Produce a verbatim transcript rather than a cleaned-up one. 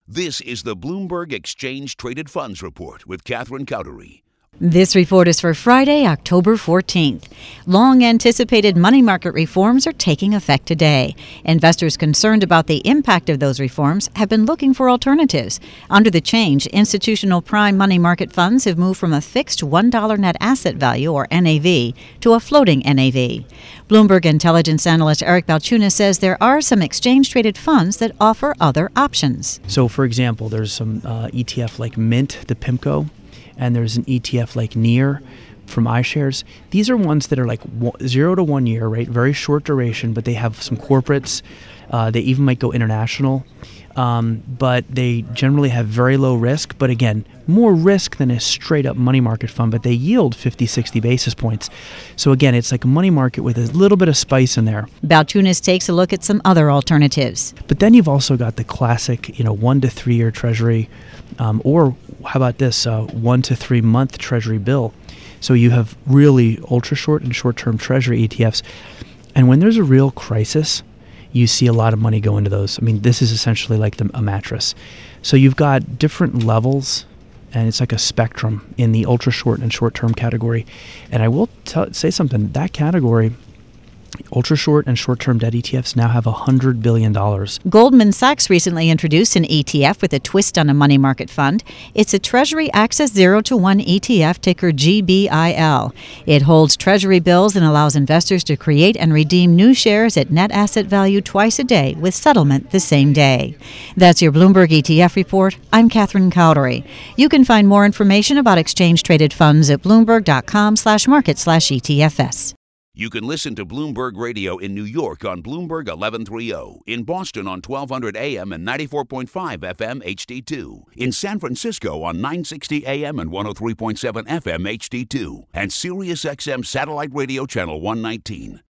This is the Bloomberg Exchange Traded Funds Report with Catherine Cowdery. This report is for Friday, October fourteenth. Long-anticipated money market reforms are taking effect today. Investors concerned about the impact of those reforms have been looking for alternatives. Under the change, institutional prime money market funds have moved from a fixed one dollar net asset value, or N A V, to a floating N A V. Bloomberg intelligence analyst Eric Balchunas says there are some exchange-traded funds that offer other options. So, for example, there's some uh, E T F like Mint, the PIMCO, and there's an E T F like N E A R from iShares. These are ones that are like zero to one year, right? Very short duration, but they have some corporates. Uh, they even might go international. Um, but they generally have very low risk, but again, more risk than a straight up money market fund, but they yield fifty, sixty basis points. So again, it's like a money market with a little bit of spice in there. Balchunas takes a look at some other alternatives. But then you've also got the classic, you know, one to three year treasury, um, or how about this, uh, one to three month treasury bill. So you have really ultra short and short term treasury E T Fs. And when there's a real crisis, you see a lot of money go into those. I mean, this is essentially like the, a mattress. So you've got different levels, and it's like a spectrum in the ultra short and short term category. And I will t- say something, that category, ultra short and short term debt E T Fs now have one hundred billion dollars. Goldman Sachs recently introduced an E T F with a twist on a money market fund. It's a Treasury Access zero to one E T F, ticker G B I L. It holds Treasury bills and allows investors to create and redeem new shares at net asset value twice a day with settlement the same day. That's your Bloomberg E T F report. I'm Catherine Cowdery. You can find more information about exchange-traded funds at bloomberg.com slash market slash ETFS. You can listen to Bloomberg Radio in New York on Bloomberg eleven thirty, in Boston on twelve hundred A M and ninety-four point five F M H D two, in San Francisco on nine sixty A M and one oh three point seven F M H D two, and SiriusXM Satellite Radio Channel one nineteen.